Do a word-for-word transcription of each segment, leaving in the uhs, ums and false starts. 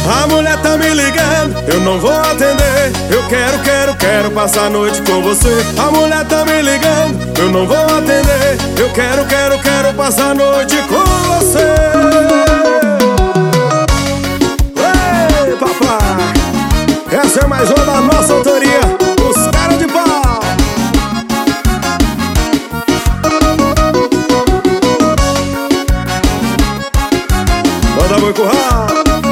A mulher tá me ligando, eu não vou atender. Eu quero, quero, quero passar a noite com você. A mulher tá me ligando, eu não vou atender. Eu quero, quero, quero passar a noite com você. Ei, papai, essa é mais uma da nossa autoria, os caras de pau. Manda boi curral.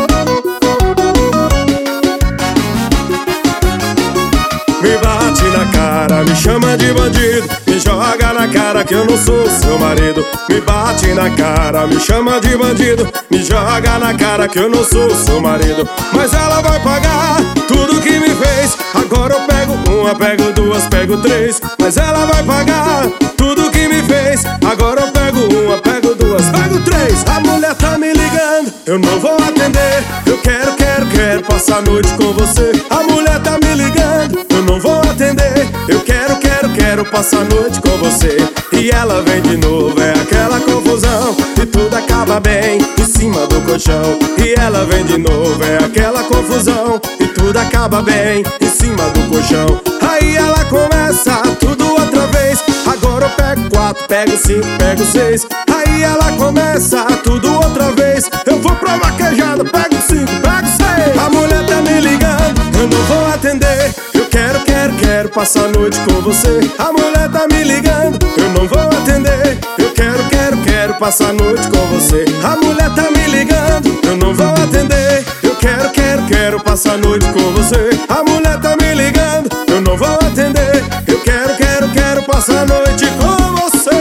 Me bate na cara, me chama de bandido, me joga na cara que eu não sou seu marido. Me bate na cara, me chama de bandido, me joga na cara que eu não sou seu marido. Mas ela vai pagar tudo que me fez. Agora eu pego uma, pego duas, pego três. Mas ela vai pagar tudo que me fez. Agora eu pego uma, pego duas, pego três. A mulher tá me ligando, eu não vou atender. Eu quero, quero, quero passar a noite com você. A mulher tá me ligando, eu não vou atender. Eu quero, quero, quero passar a noite com você. E ela vem de novo, é aquela confusão, e tudo acaba bem em cima do colchão. E ela vem de novo, é aquela confusão, e tudo acaba bem em cima do colchão. Aí ela começa tudo outra vez. Agora eu pego quatro, pego cinco, pego seis. Aí ela começa tudo outra vez. Eu vou pra vaquejada, pego cinco, pego seis. A mulher tá me ligando, eu não vou atender. Eu quero, quero, quero passar a noite com você. A mulher tá me ligando, eu não vou atender. Eu quero, quero, quero passar a noite com você. A mulher tá me ligando, eu não vou atender. Eu quero, quero, quero passar a noite com você. A mulher tá me ligando, eu não vou atender. Eu quero, quero, quero passar a noite com você.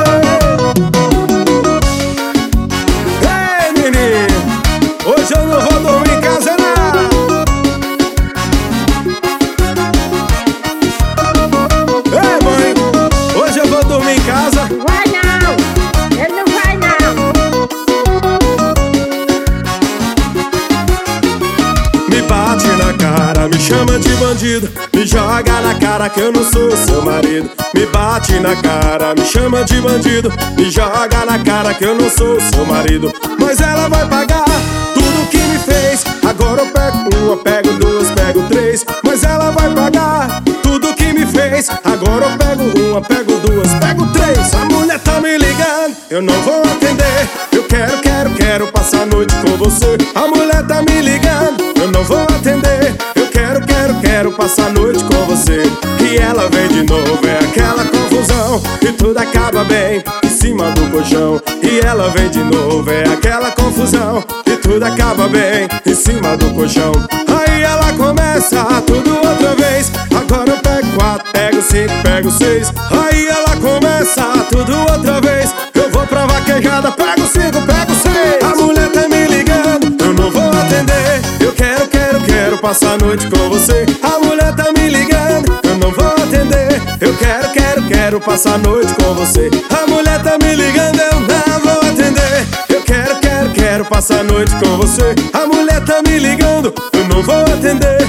Ei, menino, hoje eu não vou dormir em casa não. Ei, mãe, hoje eu vou dormir em casa. Vai não, ele não vai não. Me bate na cara, me chama de bandido, me joga na cara que eu não sou seu marido. Me bate na cara, me chama de bandido, me joga na cara que eu não sou seu marido. Mas ela vai pagar tudo que me fez. Agora eu pego uma, pego duas, pego três. Mas ela vai pagar tudo que me fez. Agora eu pego uma, pego duas, pego três. A mulher tá me ligando, eu não vou atender. Eu quero, quero, quero passar a noite com você. A mulher tá me ligando, eu não vou atender. Eu quero, quero, quero passar a noite com você. E ela vem de novo, é aquela confusão, e tudo acaba bem em cima do colchão. E ela vem de novo, é aquela confusão, e tudo acaba bem em cima do colchão. Aí ela começa tudo outra vez. Agora eu pego quatro, pego cinco, pego seis. Aí ela começa tudo outra vez. Eu vou pra vaquejada, pego cinco, pego seis. A mulher tá me ligando, eu não vou atender. Eu quero, quero, quero passar a noite com você. A mulher tá me ligando, eu não vou atender. Eu quero, quero, quero passar a noite com você. A mulher tá me ligando, eu não vou atender. Eu quero, quero, quero passar a noite com você. A mulher tá me ligando, eu não vou atender.